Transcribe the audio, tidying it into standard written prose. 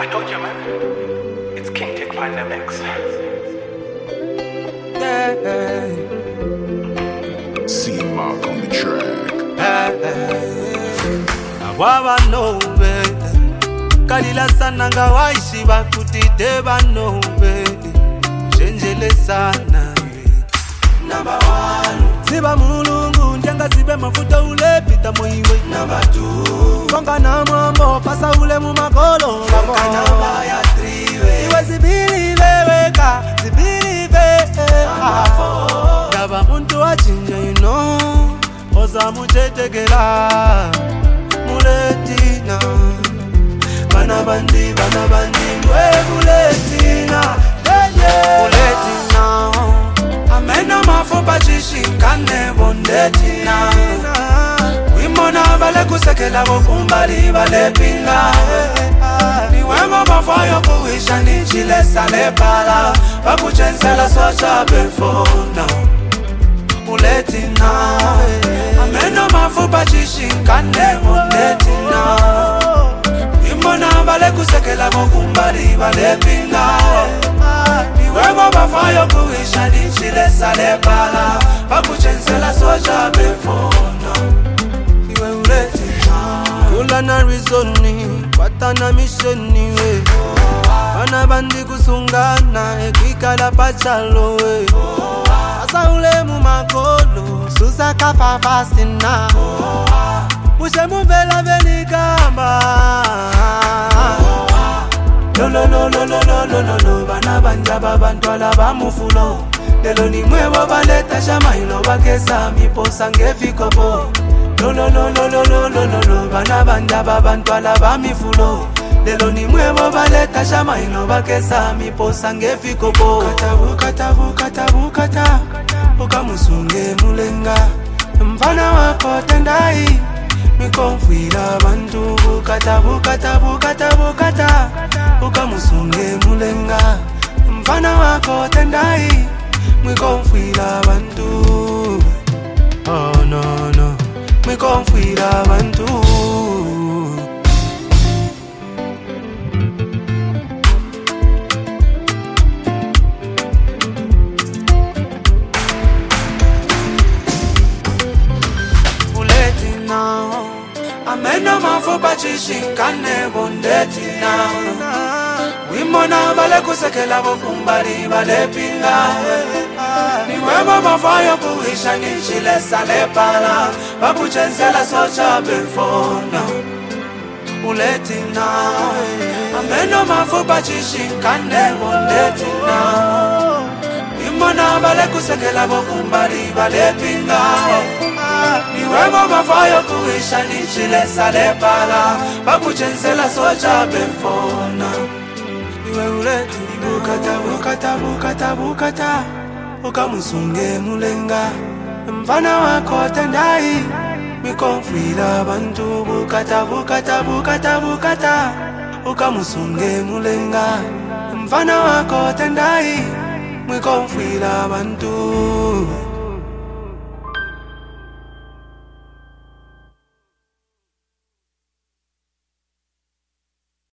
I told you, man. It's King Tick by the mix. C Mark on the track. Awawa no baby. Kalila sana ngawaishi bakutite bano baby. Chenjele sana number 1. Ziba mulungu njenga zibe mafuta ule pita moiwe number 2. Konga na mambo pasa ule mu makolo konga namba ya 3 iwe zibili weweka zibili number 4. Daba muntu achinja you know oza muchetegela muletina bana bandi mwe muletina muletina amena mafupa chishinkane bondetina wimona bale kusekela bokumbali bale pinga niwemo bafayo kuwisha nichile sale pala bakuchensela socha befona muletina amena mafupa chishinkane bondetina wimona bale kusekela bokumbali bale pinga niwemo bafayo kuwisha nichile sale pala bakuchensela socha befona iwe uletina kula na rizoni patana misheni we bana bandi kusungana ekwikala pachalo we asa ule mu makolo susa kafa fastina mushe muvela velikamba lo bana banja babantwala bamufulo lelo ni mwewo baleta shamailo bakesa miposa ngefikopo lo bana banja babantwala bamifulo lelo ni mwewo baleta shamailo bakesa miposa ngefikopo kata ukamusunge mulenga mfana wako tendai mikonfuira bantu bukata ukamusunge mulenga mfana wako tendai mikonfuira bantu oh no mikonfuira bantu amena mafupa chishinkane bondetina wimona bale kusekela bokumbali bale pinga niwemo mafayo kuwisha nichile sale pala bakuchensela socha befona uletina amena mafupa chishinkane bondetina wimona bale kusekela bokumbali bale pinga niwemo mafayo kuwisha nichile sale pala bakuchensela socha befona iwe uleti bukata ukamusunge mulenga mfana wako tendai mikonfuira bantu bukata ukamusunge mulenga mfana wako tendai mikonfuira bantu